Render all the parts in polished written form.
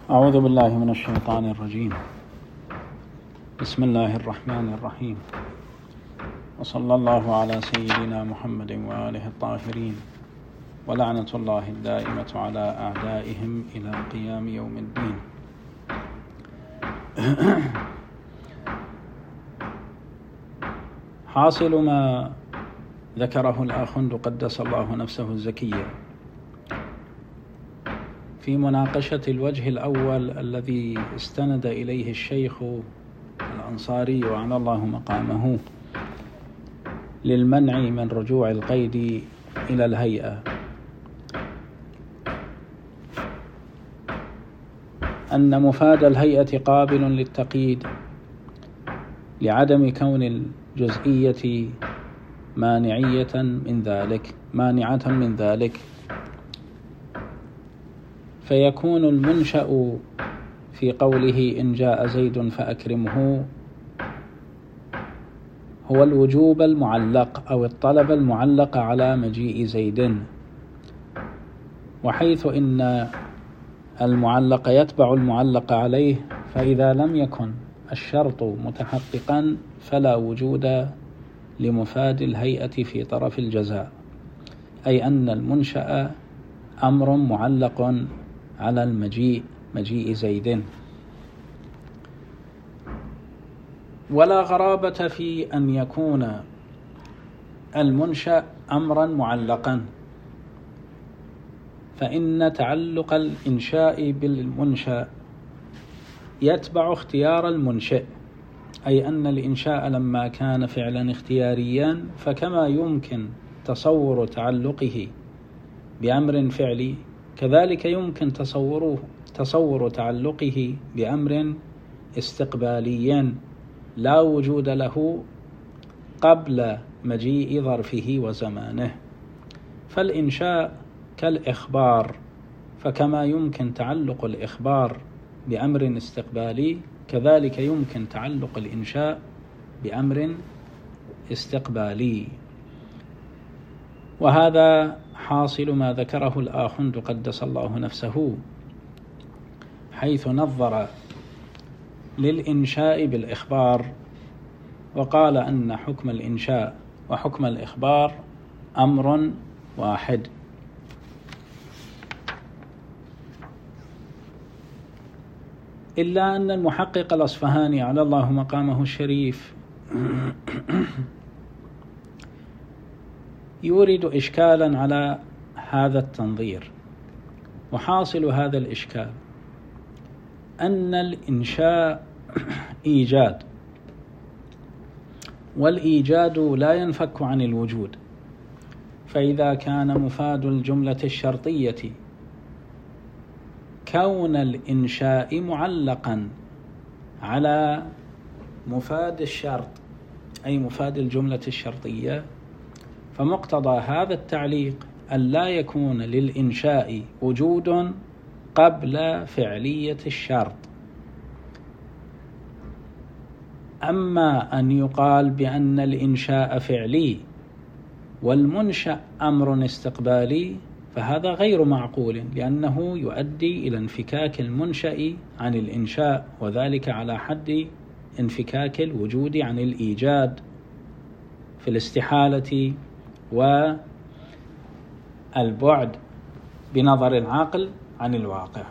أعوذ بالله من الشيطان الرجيم. بسم الله الرحمن الرحيم، وصلى الله على سيدنا محمد وآله الطاهرين، ولعنة الله الدائمة على أعدائهم إلى قيام يوم الدين. حاصل ما ذكره الآخوند قدس الله نفسه الزكية في مناقشة الوجه الأول الذي استند إليه الشيخ الأنصاري وعلى الله مقامه للمنع من رجوع القيد إلى الهيئة، أن مفاد الهيئة قابل للتقييد لعدم كون الجزئية مانعة من ذلك، فيكون المنشأ في قوله إن جاء زيد فأكرمه هو الوجوب المعلق أو الطلب المعلق على مجيء زيد، وحيث إن المعلق يتبع المعلق عليه، فإذا لم يكن الشرط متحققا فلا وجود لمفاد الهيئة في طرف الجزاء، أي أن المنشأ أمر معلق على مجيء زيد. ولا غرابة في أن يكون المنشأ أمرا معلقا، فإن تعلق الإنشاء بالمنشأ يتبع اختيار المنشئ، أي أن الإنشاء لما كان فعلا اختياريا فكما يمكن تصور تعلقه بأمر فعلي كذلك يمكن تصور تعلقه بأمر استقبالي لا وجود له قبل مجيء ظرفه وزمانه. فالإنشاء كالإخبار، فكما يمكن تعلق الإخبار بأمر استقبالي كذلك يمكن تعلق الإنشاء بأمر استقبالي. وهذا حاصل ما ذكره الآخوند قدس الله نفسه، حيث نظر للإنشاء بالإخبار وقال أن حكم الإنشاء وحكم الإخبار أمر واحد. إلا أن المحقق الأصفهاني على الله مقامه الشريف يورد إشكالا على هذا التنظير، وحاصل هذا الإشكال أن الإنشاء إيجاد، والإيجاد لا ينفك عن الوجود، فإذا كان مفاد الجملة الشرطية كون الإنشاء معلقا على مفاد الشرط أي مفاد الجملة الشرطية، فمقتضى هذا التعليق أن لا يكون للإنشاء وجود قبل فعلية الشرط. أما أن يقال بأن الإنشاء فعلي والمنشأ أمر استقبالي فهذا غير معقول، لأنه يؤدي إلى انفكاك المنشأ عن الإنشاء، وذلك على حد انفكاك الوجود عن الإيجاد في الاستحالة والبعد بنظر العقل عن الواقع.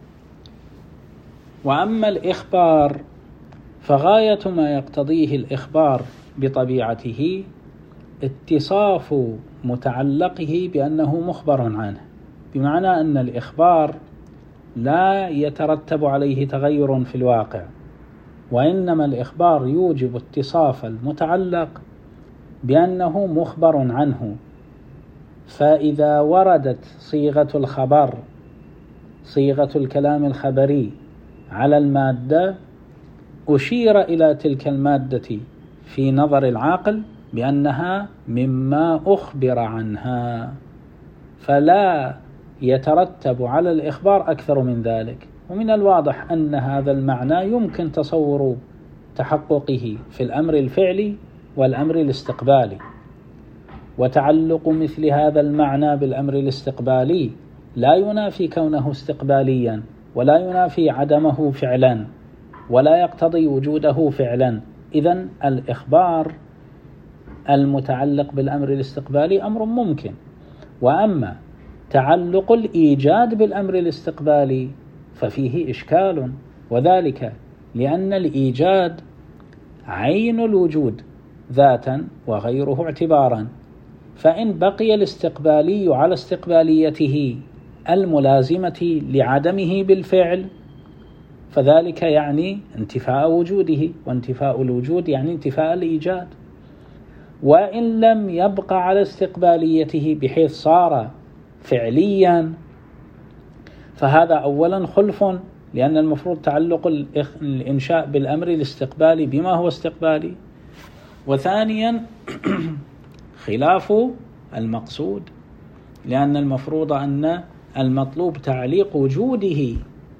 وأما الإخبار فغاية ما يقتضيه الإخبار بطبيعته اتصاف متعلقه بأنه مخبر عنه، بمعنى أن الإخبار لا يترتب عليه تغير في الواقع، وإنما الإخبار يوجب اتصاف المتعلق بأنه مخبر عنه. فإذا وردت صيغة الخبر صيغة الكلام الخبري على المادة أشير إلى تلك المادة في نظر العاقل بأنها مما أخبر عنها، فلا يترتب على الإخبار أكثر من ذلك. ومن الواضح أن هذا المعنى يمكن تصور تحققه في الأمر الفعلي والأمر الاستقبالي، وتعلق مثل هذا المعنى بالأمر الاستقبالي لا ينافي كونه استقباليا، ولا ينافي عدمه فعلا ولا يقتضي وجوده فعلا. إذن الإخبار المتعلق بالأمر الاستقبالي أمر ممكن. وأما تعلق الإيجاد بالأمر الاستقبالي ففيه إشكال، وذلك لأن الإيجاد عين الوجود ذاتا وغيره اعتبارا، فإن بقي الاستقبالي على استقباليته الملازمة لعدمه بالفعل فذلك يعني انتفاء وجوده، وانتفاء الوجود يعني انتفاء الإيجاد. وإن لم يبقى على استقباليته بحيث صار فعليا فهذا أولا خلف، لأن المفروض تعلق الإنشاء بالأمر الاستقبالي بما هو استقبالي، وثانيا خلاف المقصود، لأن المفروض أن المطلوب تعليق وجوده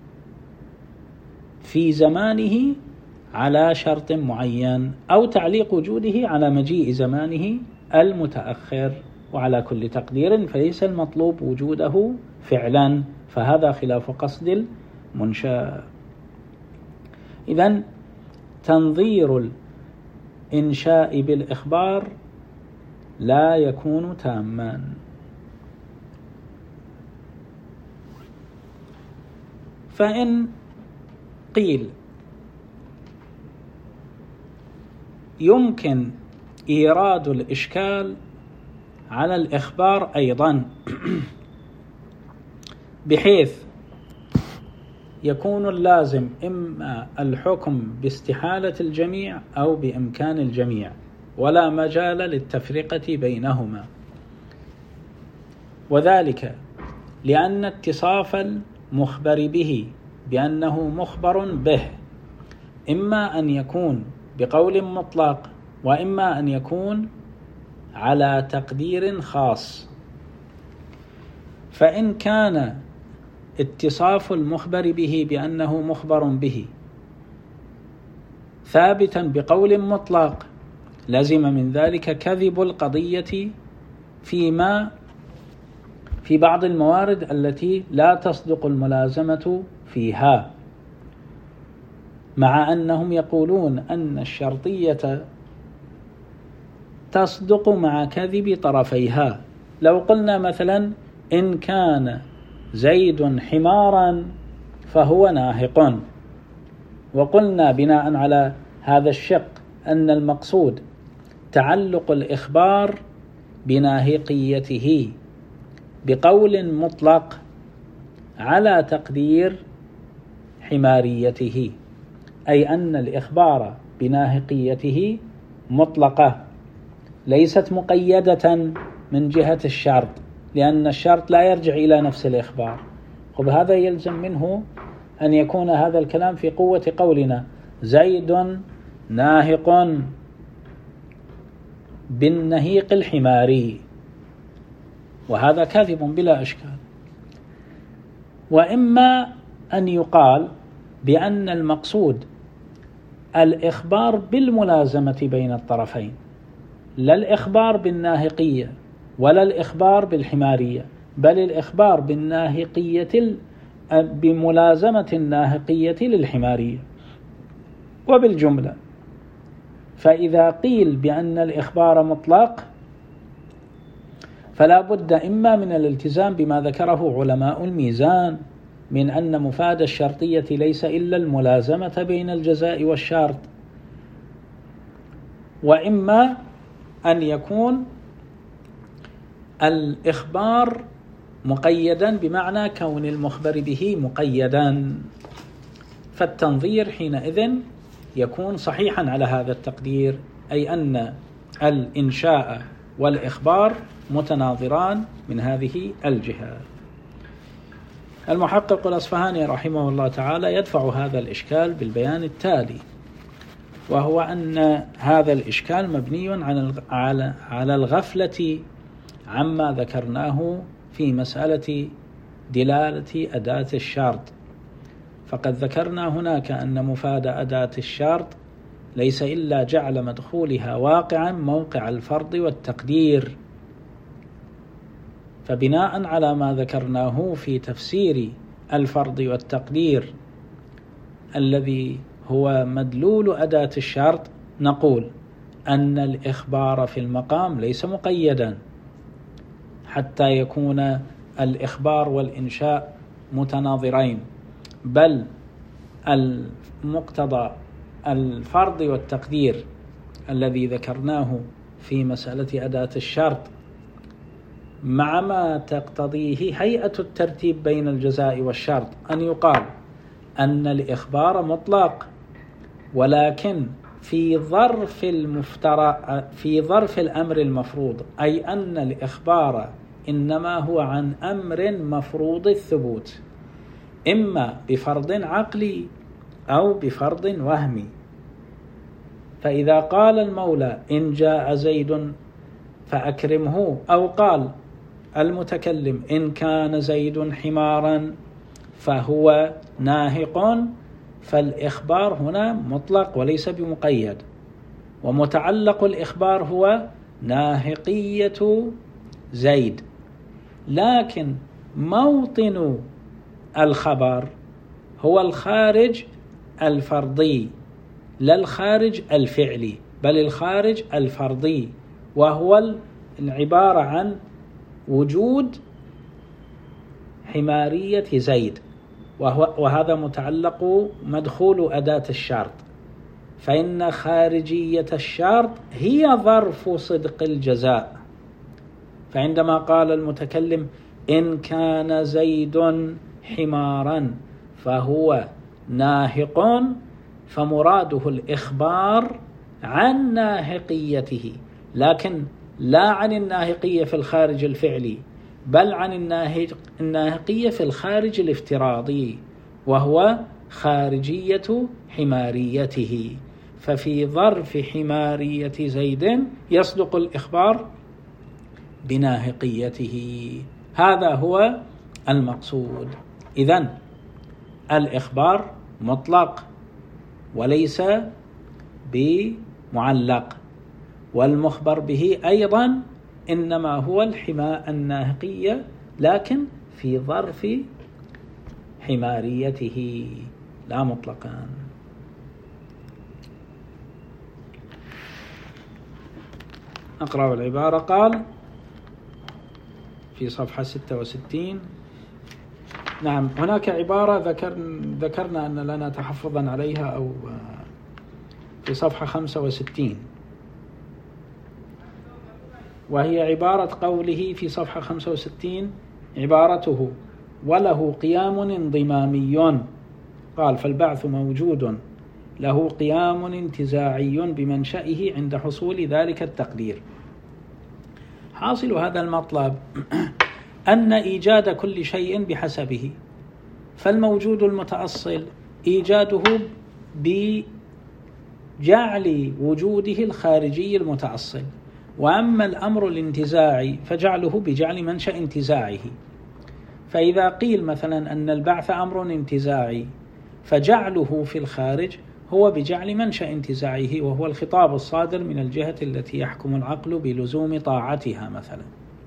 في زمانه على شرط معين، أو تعليق وجوده على مجيء زمانه المتأخر، وعلى كل تقدير فليس المطلوب وجوده فعلا، فهذا خلاف قصد المنشأ. إذن تنظير الإنشاء بالإخبار لا يكون تاما. فإن قيل يمكن إيراد الإشكال على الإخبار أيضا بحيث يكون اللازم إما الحكم باستحالة الجميع أو بإمكان الجميع، ولا مجال للتفرقة بينهما، وذلك لأن اتصاف المخبر به بأنه مخبر به إما أن يكون بقول مطلق وإما أن يكون على تقدير خاص. فإن كان اتصاف المخبر به بأنه مخبر به ثابتا بقول مطلق لزم من ذلك كذب القضية في بعض الموارد التي لا تصدق الملازمة فيها، مع أنهم يقولون أن الشرطية تصدق مع كذب طرفيها. لو قلنا مثلا إن كان زيد حمارا فهو ناهق، وقلنا بناء على هذا الشق أن المقصود تعلق الإخبار بناهقيته بقول مطلق على تقدير حماريته، أي أن الإخبار بناهقيته مطلقة ليست مقيدة من جهة الشرط، لأن الشرط لا يرجع إلى نفس الإخبار. وبهذا يلزم منه أن يكون هذا الكلام في قوة قولنا زيد ناهق بالنهيق الحماري، وهذا كاذب بلا إشكال. وإما أن يقال بأن المقصود الإخبار بالملازمة بين الطرفين، لا الإخبار بالناهقية ولا الإخبار بالحمارية، بل الإخبار بالناهقية بملازمة الناهقية للحمارية. وبالجملة فإذا قيل بأن الإخبار مطلق فلا بد إما من الالتزام بما ذكره علماء الميزان من أن مفاد الشرطية ليس إلا الملازمة بين الجزاء والشرط، وإما أن يكون الإخبار مقيدا بمعنى كون المخبر به مقيدا، فالتنظير حينئذ يكون صحيحا على هذا التقدير، أي أن الإنشاء والإخبار متناظران من هذه الجهة. المحقق الأصفهاني رحمه الله تعالى يدفع هذا الإشكال بالبيان التالي، وهو أن هذا الإشكال مبني على الغفلة عما ذكرناه في مسألة دلالة أداة الشرط. فقد ذكرنا هناك أن مفاد أداة الشرط ليس إلا جعل مدخولها واقعا موقع الفرض والتقدير. فبناء على ما ذكرناه في تفسير الفرض والتقدير الذي هو مدلول أداة الشرط، نقول أن الإخبار في المقام ليس مقيدا حتى يكون الإخبار والإنشاء متناظرين، بل المقتضى الفرض والتقدير الذي ذكرناه في مسألة أداة الشرط مع ما تقتضيه هيئة الترتيب بين الجزاء والشرط، أن يقال أن الإخبار مطلق، ولكن في ظرف الأمر المفروض، أي أن الإخبار إنما هو عن أمر مفروض الثبوت، إما بفرض عقلي أو بفرض وهمي. فإذا قال المولى إن جاء زيد فأكرمه، أو قال المتكلم إن كان زيد حمارا فهو ناهق، فالإخبار هنا مطلق وليس بمقيد، ومتعلق الإخبار هو ناهقية زيد، لكن موطن الخبر هو الخارج الفرضي لا الخارج الفعلي، بل الخارج الفرضي، وهو العبارة عن وجود حمارية زيد، وهذا متعلق مدخول أداة الشرط، فإن خارجية الشرط هي ظرف صدق الجزاء. فعندما قال المتكلم إن كان زيد حمارا فهو ناهق، فمراده الإخبار عن ناهقيته، لكن لا عن الناهقية في الخارج الفعلي، بل عن الناهقية في الخارج الافتراضي، وهو خارجية حماريته. ففي ظرف حمارية زيد يصدق الإخبار بناهقيته، هذا هو المقصود. إذن الإخبار مطلق وليس بمعلق، والمخبر به أيضا إنما هو الناهقية، لكن في ظرف حماريته لا مطلقا. أقرأ العبارة. قال في صفحة 66، نعم هناك عبارة ذكرنا أن لنا تحفظا عليها، أو في صفحة 65، وهي عبارة قوله في صفحة 65، عبارته وله قيام انضمامي. قال فالبعث موجود له قيام انتزاعي بمنشئه عند حصول ذلك التقدير. حاصل هذا المطلب أن إيجاد كل شيء بحسبه، فالموجود المتأصل إيجاده بجعل وجوده الخارجي المتأصل، وأما الأمر الانتزاعي فجعله بجعل منشأ انتزاعه. فإذا قيل مثلا أن البعث أمر انتزاعي، فجعله في الخارج هو بجعل منشأ انتزاعه، وهو الخطاب الصادر من الجهة التي يحكم العقل بلزوم طاعتها مثلا.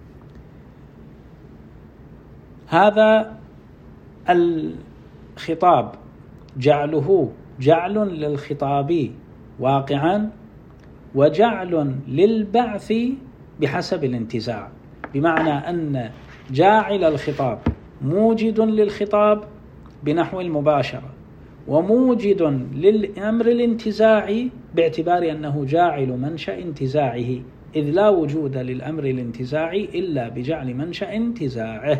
هذا الخطاب جعله جعل للخطاب واقعا، وجعل للبعث بحسب الانتزاع، بمعنى أن جاعل الخطاب موجد للخطاب بنحو المباشرة، وموجد للأمر الانتزاعي باعتبار أنه جاعل منشأ انتزاعه، إذ لا وجود للأمر الانتزاعي إلا بجعل منشأ انتزاعه.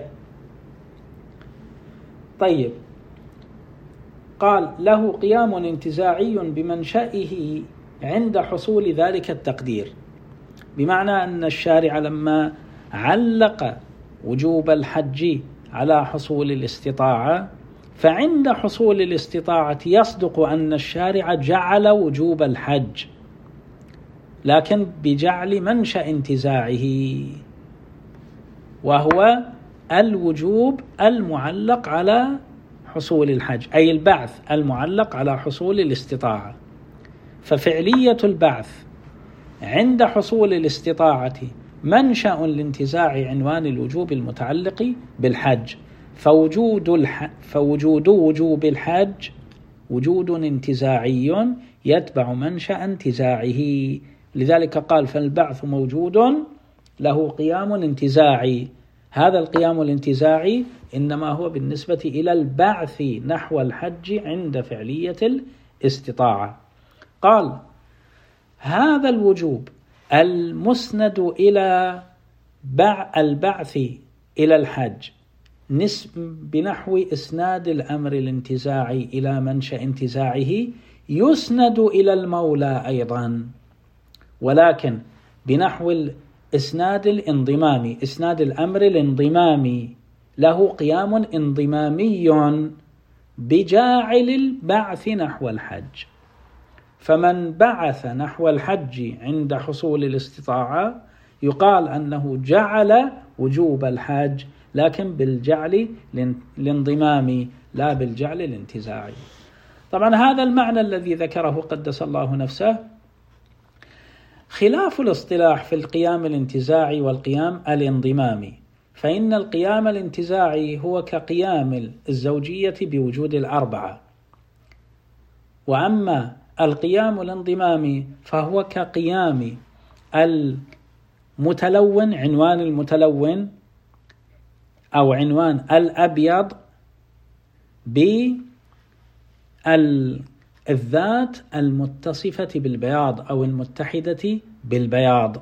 طيب، قال له قيام انتزاعي بمنشئه عند حصول ذلك التقدير، بمعنى أن الشارع لما علق وجوب الحج على حصول الاستطاعة، فعند حصول الاستطاعة يصدق أن الشارع جعل وجوب الحج، لكن بجعل منشأ انتزاعه، وهو الوجوب المعلق على حصول الحج، أي البعث المعلق على حصول الاستطاعة. ففعلية البعث عند حصول الاستطاعة منشأ لانتزاع عنوان الوجوب المتعلق بالحج، فوجود وجوب الحج وجود انتزاعي يتبع منشأ انتزاعه. لذلك قال فالبعث موجود له قيام انتزاعي. هذا القيام الانتزاعي إنما هو بالنسبة إلى البعث نحو الحج عند فعلية الاستطاعة. قال هذا الوجوب المسند إلى البعث إلى الحج بنحو إسناد الأمر الانتزاعي إلى منشأ انتزاعه يسند إلى المولى أيضا، ولكن بنحو الإسناد الانضمامي. إسناد الأمر الانضمامي له قيام انضمامي بجاعل البعث نحو الحج. فمن بعث نحو الحج عند حصول الاستطاعة يقال أنه جعل وجوب الحج، لكن بالجعل الانضمامي لا بالجعل الانتزاعي. طبعا هذا المعنى الذي ذكره قدس الله نفسه خلاف الاصطلاح في القيام الانتزاعي والقيام الانضمامي. فإن القيام الانتزاعي هو كقيام الزوجية بوجود الأربعة، وأما القيام الانضمامي فهو كقيام المتلون، عنوان المتلون أو عنوان الأبيض بالذات المتصفة بالبياض أو المتحدة بالبياض.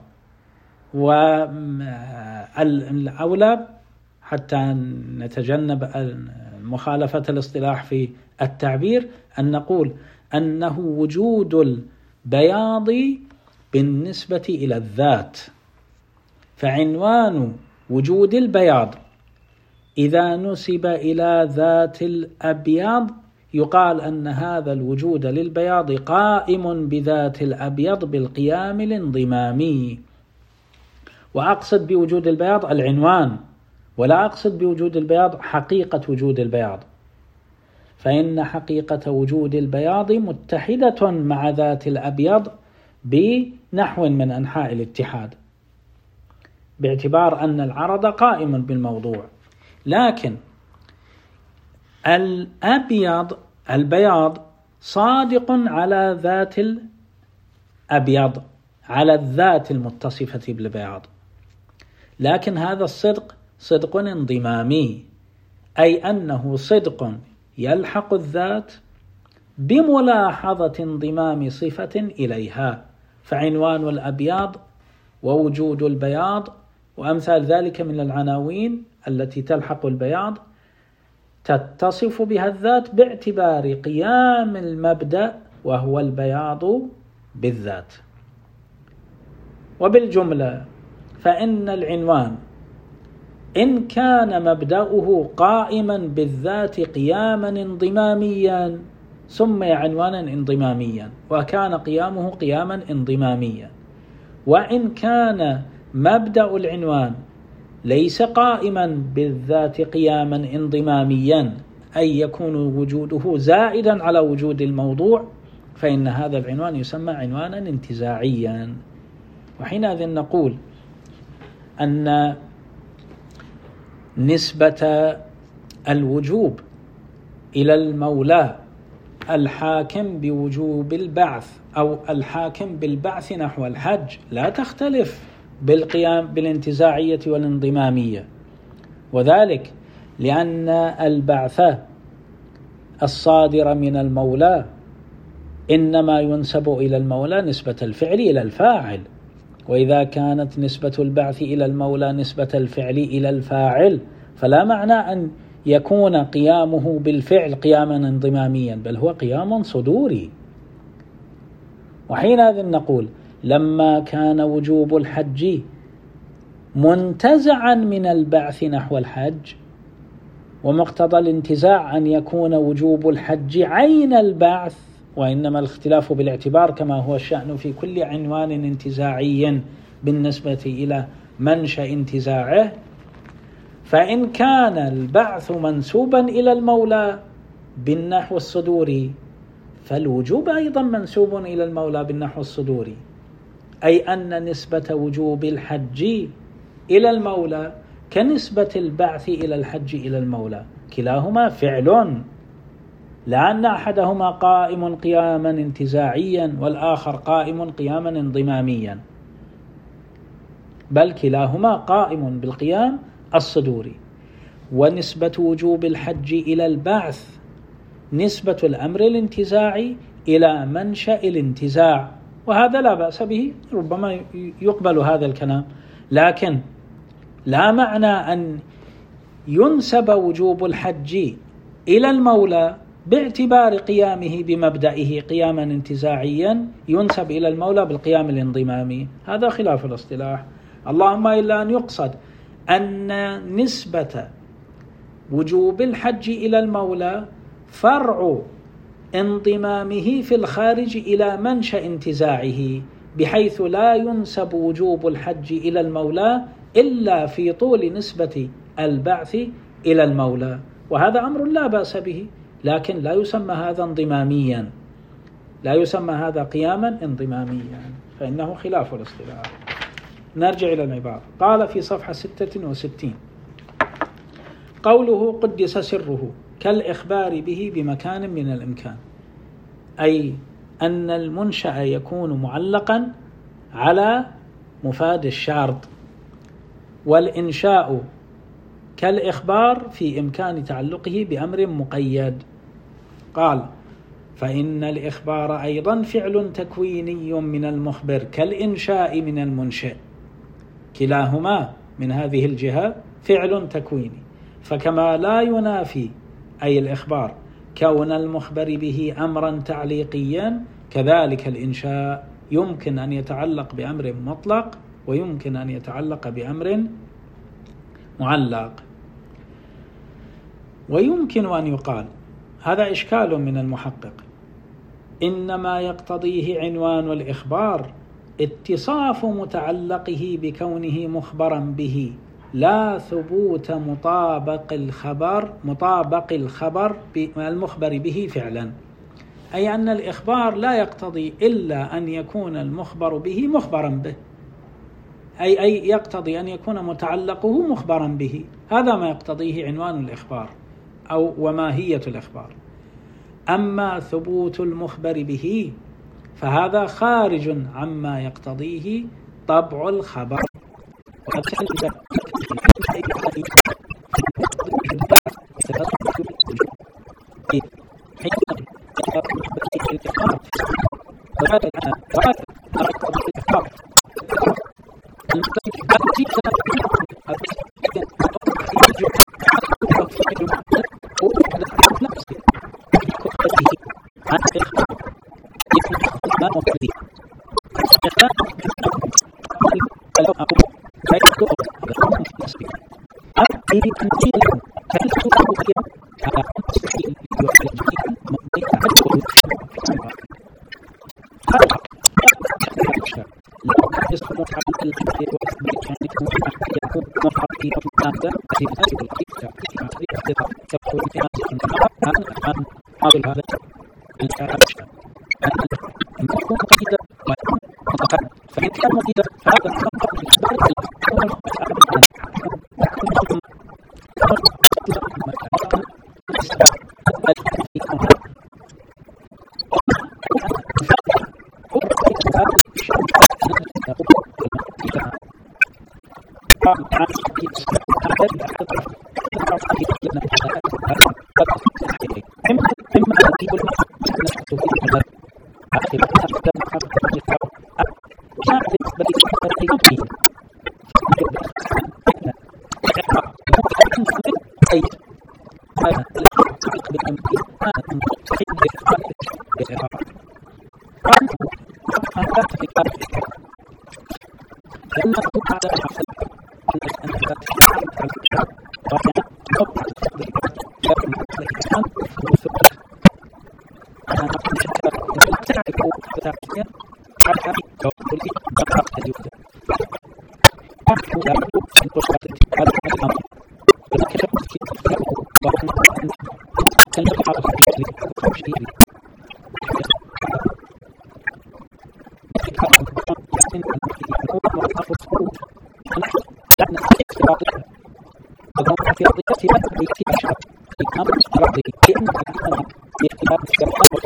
والأولى حتى نتجنب مخالفة الاصطلاح في التعبير أن نقول أنه وجود البياض بالنسبة إلى الذات. فعنوان وجود البياض إذا نسب إلى ذات الأبيض يقال أن هذا الوجود للبياض قائم بذات الأبيض بالقيام الانضمامي. وأقصد بوجود البياض العنوان، ولا أقصد بوجود البياض حقيقة وجود البياض، فإن حقيقة وجود البياض متحدة مع ذات الأبيض بنحو من أنحاء الاتحاد، باعتبار أن العرض قائم بالموضوع. لكن البياض صادق على ذات الأبيض، على الذات المتصفة بالبياض، لكن هذا الصدق صدق انضمامي، أي أنه صدق يلحق الذات بملاحظة انضمام صفة إليها. فعنوان الأبيض ووجود البياض وأمثال ذلك من العناوين التي تلحق البياض تتصف بها الذات باعتبار قيام المبدأ وهو البياض بالذات. وبالجملة فإن العنوان إن كان مبدأه قائما بالذات قياما انضماميا سمي عنوانا انضماميا وكان قيامه قياما انضماميا، وإن كان مبدأ العنوان ليس قائما بالذات قياما انضماميا أي يكون وجوده زائدا على وجود الموضوع فإن هذا العنوان يسمى عنوانا انتزاعيا. وحينئذ نقول أن نسبة الوجوب إلى المولى الحاكم بوجوب البعث أو الحاكم بالبعث نحو الحج لا تختلف بالقيام بالانتزاعية والانضمامية، وذلك لأن البعث الصادر من المولى إنما ينسب إلى المولى نسبة الفعل إلى الفاعل، وإذا كانت نسبة البعث إلى المولى نسبة الفعل إلى الفاعل فلا معنى أن يكون قيامه بالفعل قياما انضماميا، بل هو قيام صدوري. وحينئذ نقول لما كان وجوب الحج منتزعا من البعث نحو الحج، ومقتضى الانتزاع أن يكون وجوب الحج عين البعث، وإنما الاختلاف بالاعتبار كما هو الشأن في كل عنوان انتزاعي بالنسبة إلى منشأ انتزاعه، فإن كان البعث منسوبا إلى المولى بالنحو الصدوري فالوجوب أيضا منسوب إلى المولى بالنحو الصدوري، أي أن نسبة وجوب الحج إلى المولى كنسبة البعث إلى الحج إلى المولى، كلاهما فعل، لأن أحدهما قائم قياما انتزاعيا والآخر قائم قياما انضماميا، بل كلاهما قائم بالقيام الصدوري. ونسبة وجوب الحج إلى البعث نسبة الأمر الانتزاعي إلى منشأ الانتزاع، وهذا لا بأس به، ربما يقبل هذا الكلام، لكن لا معنى أن ينسب وجوب الحج إلى المولى باعتبار قيامه بمبدئه قياما انتزاعيا ينسب إلى المولى بالقيام الانضمامي، هذا خلاف الاصطلاح. اللهم إلا أن يقصد أن نسبة وجوب الحج إلى المولى فرع انضمامه في الخارج إلى منشأ انتزاعه، بحيث لا ينسب وجوب الحج إلى المولى إلا في طول نسبة البعث إلى المولى، وهذا أمر لا بأس به، لكن لا يسمى هذا انضماميا، لا يسمى هذا قياما انضماميا، فإنه خلاف الاصطلاح. نرجع إلى العبارة. قال في صفحة 66: قوله قدس سره كالإخبار به بمكان من الإمكان، أي أن المنشأ يكون معلقا على مفاد الشرط، والإنشاء كالإخبار في إمكان تعلقه بأمر مقيد. قال: فإن الإخبار أيضا فعل تكويني من المخبر كالإنشاء من المنشئ، كلاهما من هذه الجهة فعل تكويني، فكما لا ينافي أي الإخبار كون المخبر به أمرا تعليقيا، كذلك الإنشاء يمكن أن يتعلق بأمر مطلق ويمكن أن يتعلق بأمر معلق. ويمكن أن يقال، هذا إشكال من المحقق، إنما يقتضيه عنوان الإخبار اتصاف متعلقه بكونه مخبرا به، لا ثبوت مطابق الخبر المخبر به فعلا، أي أن الإخبار لا يقتضي إلا أن يكون المخبر به مخبرا به، أي يقتضي أن يكون متعلقه مخبرا به، هذا ما يقتضيه عنوان الإخبار أو وماهية الإخبار. أما ثبوت المخبر به فهذا خارج عما يقتضيه طبع الخبر.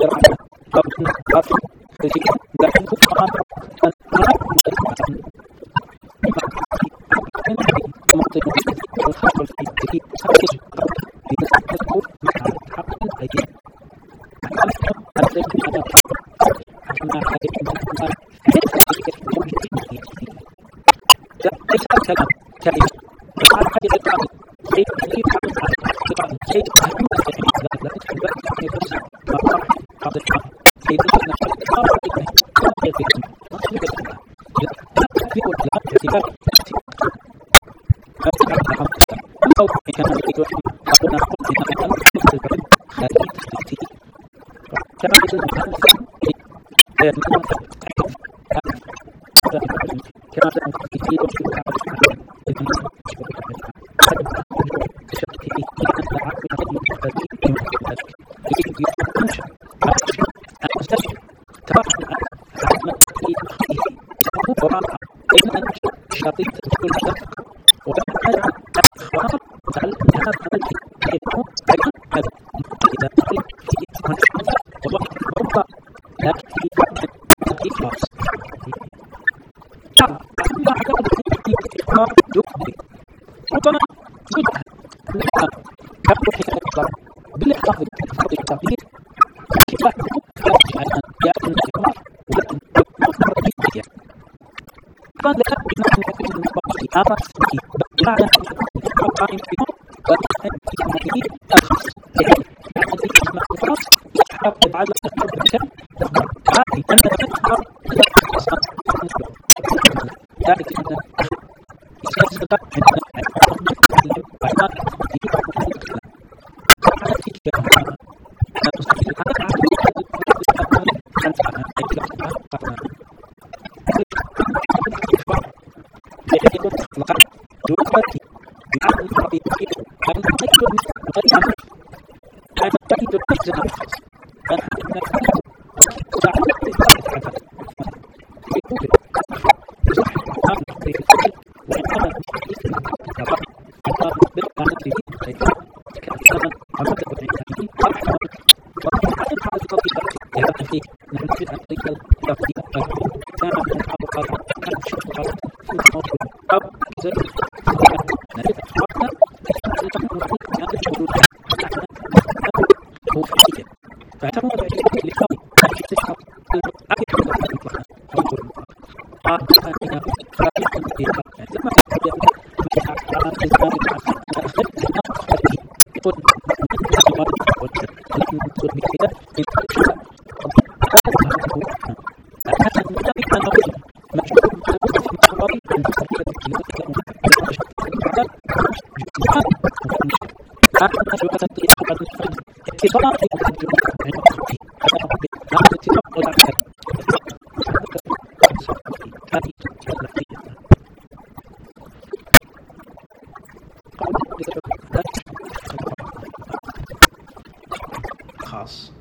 خاص.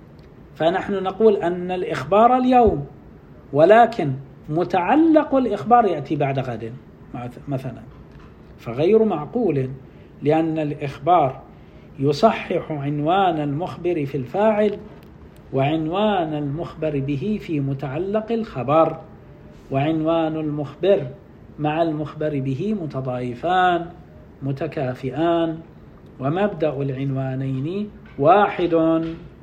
فنحن نقول أن الإخبار اليوم، ولكن متعلق الإخبار يأتي بعد غد مثلا، فغير معقول، لأن الإخبار يصحح عنوان المخبر في الفاعل، وعنوان المخبر به في متعلق الخبر، وعنوان المخبر مع المخبر به متضايفان متكافئان، ومبدأ العنوانين واحد،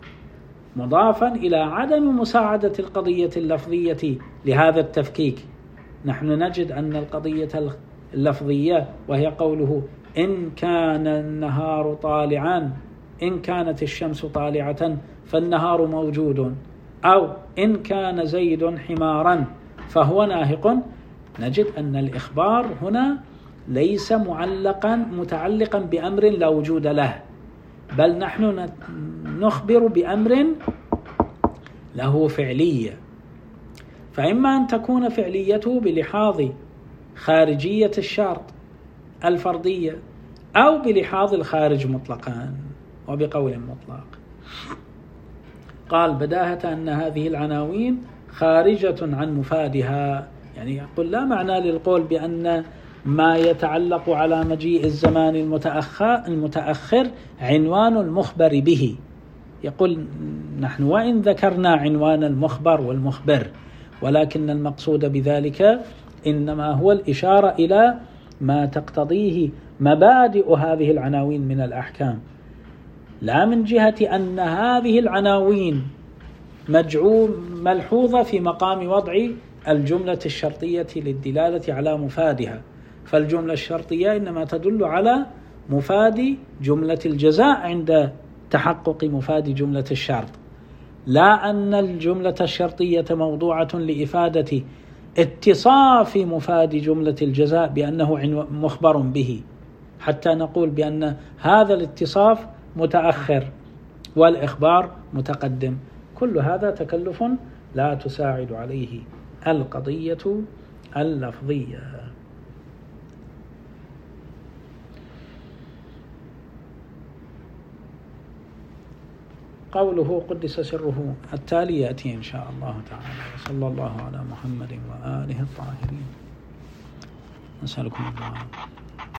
مضافا إلى عدم مساعدة القضية اللفظية لهذا التفكيك. نحن نجد أن القضية اللفظية، وهي قوله إن كان النهار طالعا، إن كانت الشمس طالعة فالنهار موجود، أو إن كان زيد حمارا فهو ناهق، نجد أن الإخبار هنا ليس متعلقا بأمر لا وجود له، بل نحن نخبر بأمر له فعلية، فإما أن تكون فعليته بلحاظ خارجية الشرط الفردية، أو بلحاظ الخارج مطلقا وبقول مطلق. قال بداهة أن هذه العناوين خارجة عن مفادها، يعني يقول لا معنى للقول بأن ما يتعلق على مجيء الزمان المتأخر عنوان المخبر به، يقول نحن وإن ذكرنا عنوان المخبر والمخبر، ولكن المقصود بذلك إنما هو الإشارة إلى ما تقتضيه مبادئ هذه العناوين من الأحكام، لا من جهة أن هذه العناوين ملحوظة في مقام وضع الجملة الشرطية للدلالة على مفادها، فالجملة الشرطية إنما تدل على مفاد جملة الجزاء عند تحقق مفاد جملة الشرط، لا أن الجملة الشرطية موضوعة لإفادة اتصاف مفاد جملة الجزاء بأنه مخبر به، حتى نقول بأن هذا الاتصاف متأخر والإخبار متقدم. كل هذا تكلف لا تساعد عليه القضية اللفظية. قوله قدس سره التالي يأتي إن شاء الله تعالى. صلى الله على محمد وآله الطاهرين. نسألكم الله.